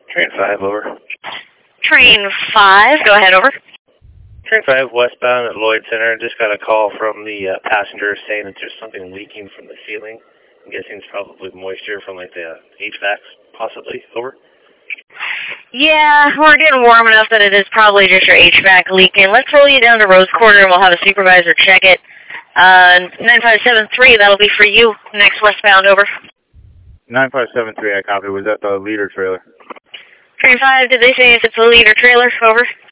Train 5, over. Train 5, go ahead, over. Train 5, westbound at Lloyd Center. Just got a call from the passenger saying that there's something leaking from the ceiling. I'm guessing it's probably moisture from like the HVAC, possibly. Over. Yeah, we're getting warm enough that it is probably just your HVAC leaking. Let's roll you down to Rose Quarter and we'll have a supervisor check it. 9573, that'll be for you. Next westbound, over. 9573, I copy. Was that the leader trailer? Train 5, did they say if it's a leader trailer? Over.